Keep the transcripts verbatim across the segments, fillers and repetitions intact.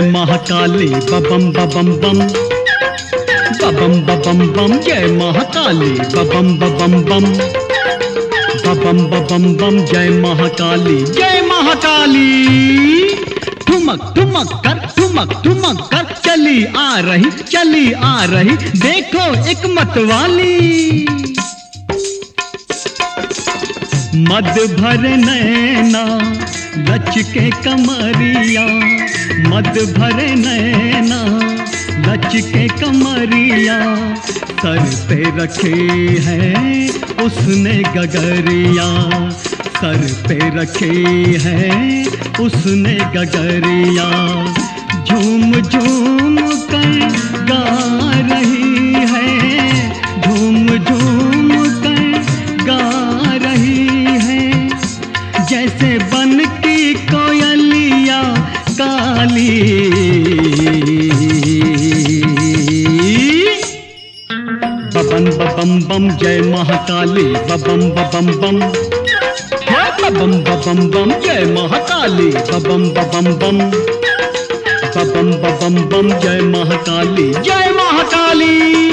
महाकाली बबम बबम बम, बबम बबम बम जय महाकाली बबम बबम बम, बबम बबम बम जय महाकाली जय महाकाली। ठुमक ठुमक कर ठुमक ठुमक कर चली आ रही चली आ रही देखो एक मतवाली। मद भर नैना लचके कमरिया, मद भर नैना लचके कमरिया, सर पे रखे हैं उसने गगरिया, सर पे रखे हैं उसने गगरिया। झूम झूम कर गा रही है, झूम झूम कर गा रही है, जैसे बन की कोयलिया काली। बबम बबम बम जय महाकाली बबम बबम बम, बबम बबम बम जय महाकाली बबम बबम बम, बबम बबम बम जय महाकाली जय महाकाली।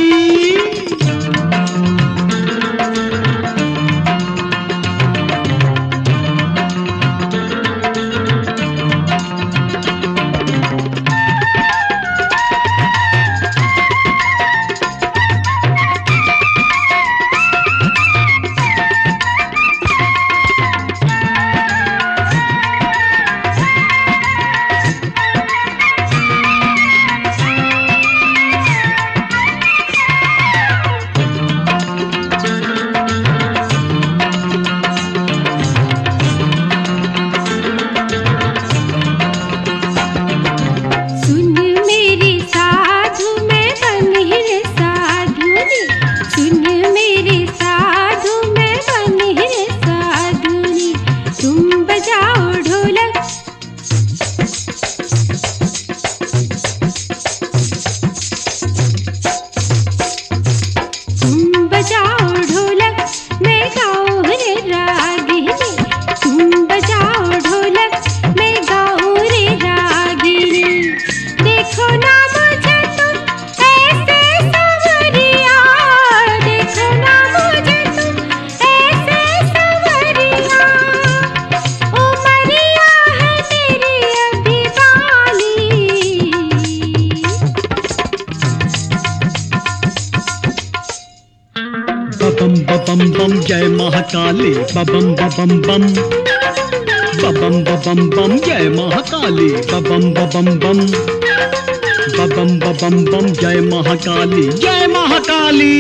बबम बबम बम जय महाकाली बबम बबम बम, बबम बबम बम जय महाकाली बबम बबम बम, बबम बबम बम जय महाकाली जय महाकाली।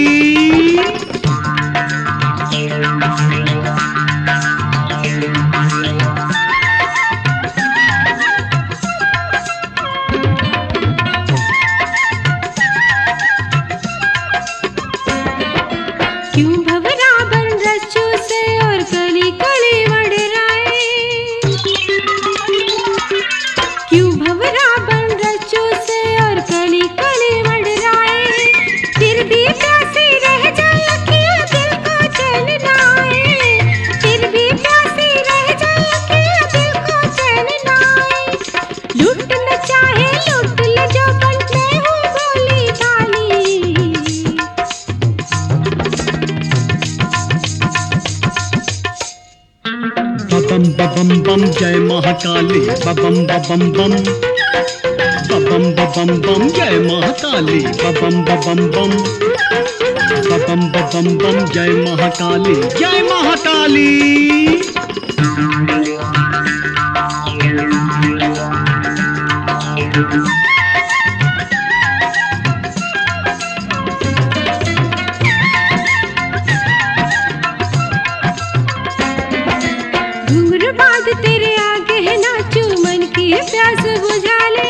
क्यों भंवरा बन रज्जू से और कली कली मंडराए, क्यों भंवरा बन रज्जू से और कली कली मंडराए, फिर भी प्यासी रह जाए अखियाँ दिल को चैन ना आए, फिर भी प्यासी रह जाए अखियाँ दिल को चैन ना आए। लूट न चाहे लूट ले जो बन मैं हूँ भोली भाली। बबम बबम बम जय महाकाली बबम बबम बम, बबम बबम बम जय महाकाली बबम बबम बम, बबम बबम बम जय महाकाली जय महाकाली। घुंघरू बांध तेरे आगे है नाचू मन की प्यास बुझा ले,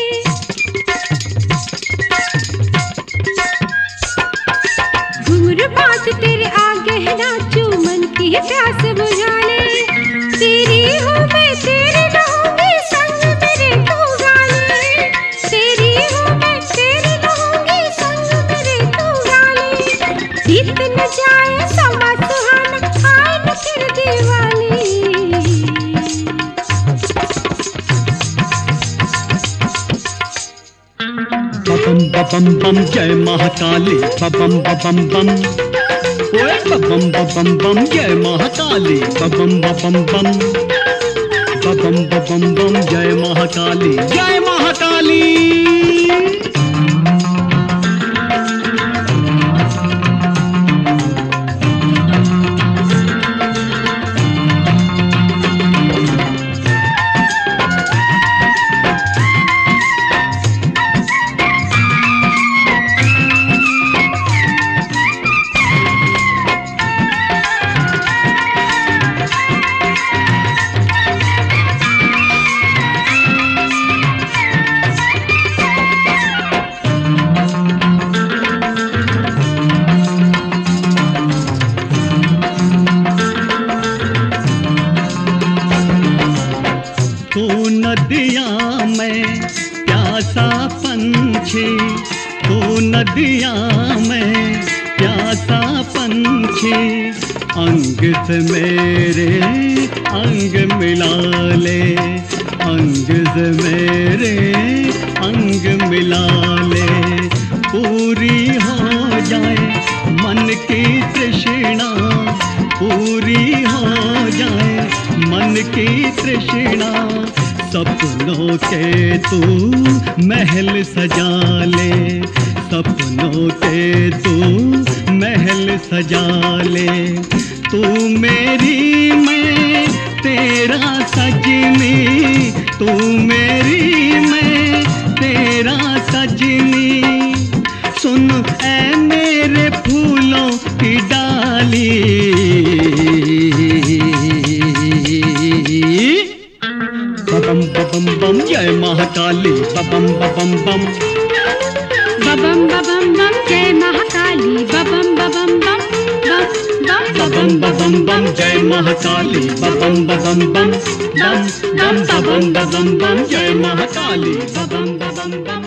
घुंघरू बांध तेरे आगे है नाचू मन की प्यास बुझा ले। तेरी हूँ मैं तेरे न होंगी संग मेरे तू गा ले, तेरी हूँ मैं तेरे न होंगी संग मेरे तू गा ले। बीत न जाए समा सुहाना आए न फिर दीवानी। बम बम जय महाकाली बम बम बम ओए बम बम बम जय महाकाली बम बम बम बम बम बम जय महाकाली जय महाकाली। तू नदिया में प्यासा पंछी, तू नदिया में प्यासा पंछी, अंग से मेरे अंग मिला ले, अंग से मेरे अंग मिला ले, पूरी हो जाए मन की तृष्णा, पूरी हो जाए मन की तृष्णा, सपनों के तू महल सजा ले, सपनों के तू महल सजा ले, तू मेरी मैं तेरा सजनी, तू मेरी मैं तेरा सजनी, सुन ऐ मेरे फूलों की डाली, बम बम बम जय महाकाली बम बम बम बबम बबम बम जय महाकाली बबम बबम बम बम बम बम बम जय महाकाली बम बम बम बम बम बम बम बम जय महाकाली बम बम बम।